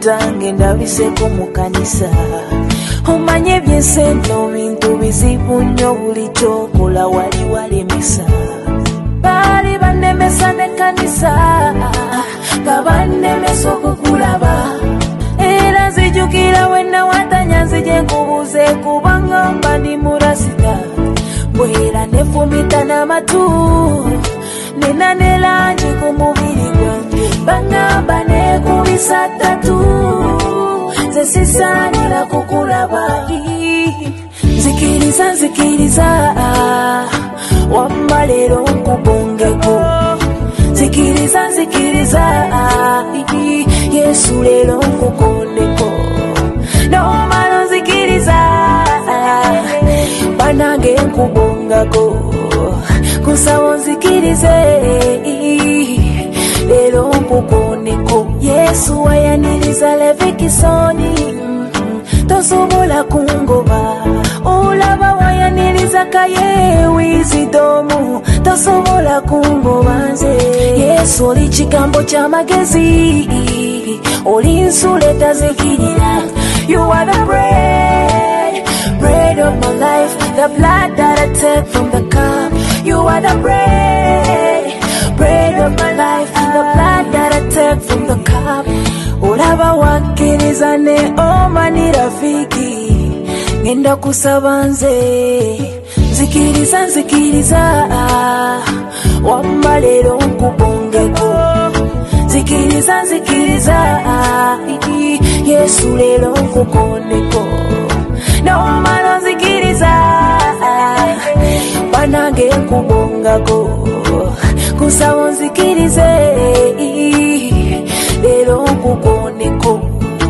kitange ndabiseko mu kanisa. Omanye byenseno bintu bizibu nnyo buli kyokola wali walemesa. Bali bannemesa ne kanisa nga bannemesa okukulaba. Era nzijukira wenna watanya nzije nkubuze kubanga mba ndi murasita. Bwera nefumita n'amatu nena ne langi ku mubiri gwange. Bangamba nekubisa ttatu nze sisaanira kukulaba. Nzikiriza nzikiriza wamma leero nkubongeko. Nzikiriza nzikiriza Yesu leero nkukondeko. Nomala nzikiriza banange nkubongako. Kusaba nzikirize leero nkukondeko. Yesu wayaniriza Levikisoni tosobola kungoba. Olaba wayaniriza Kaye Wizidomu tosobola kungoba nze. Yesu oli kigambo ky'amagezi, oli nsula etazikirira. You are the bread of my life, the blood that I take from the cup. You are the bread of my life, the blood that I take from the cup. Olaba wakkiriza ne omani rafiki ngenda kusaba nze. Nzikiriza nzikiriza wamma leero nkubongeko. Nzikiriza nzikiriza Yesu leero nkukondeko. Nomala nzikiriza banange nkubongako. Kusaba nzikirize leero nkukondeko.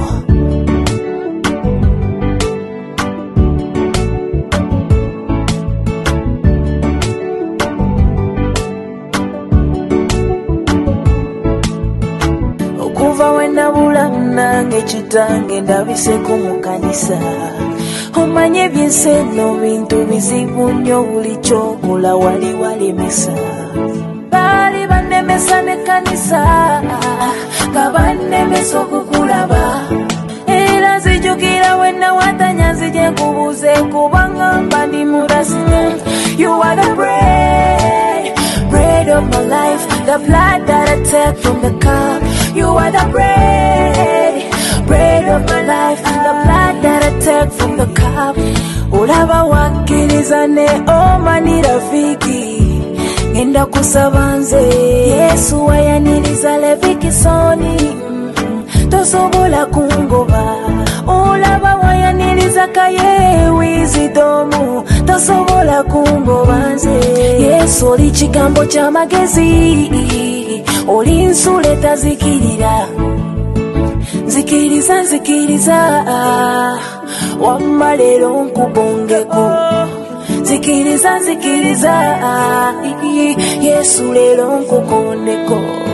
Okuva wenabula nange kitange ndabiseko mu kanisa. Omanye byenseno bintu bizibu nnyo buli kyokola wali walemesa. Bali bannemesa ne kanisa nga bannemesa okukulaba. Era nzijukira wenna watanya nzije nkubuze kubanga mba ndi murasita. You are the bread of my life, the blood that I take from the cup. You are the bread of my life, the blood that I take from the cup. Olaba wakkiriza ne omani rafiki ngenda kusaba nze. Yesu wayaniriza Levikisoni tosobola kungoba. Olaba wayaniriza Kaye Wizidomu tosobola kungoba nze. Yesu oli kigambo ky'amagezi, oli nsula etazikirira. Nzikiriza nzikiriza wamma leero nkubongeko. Nzikiriza nzikiriza Yesu leero nkukondeko.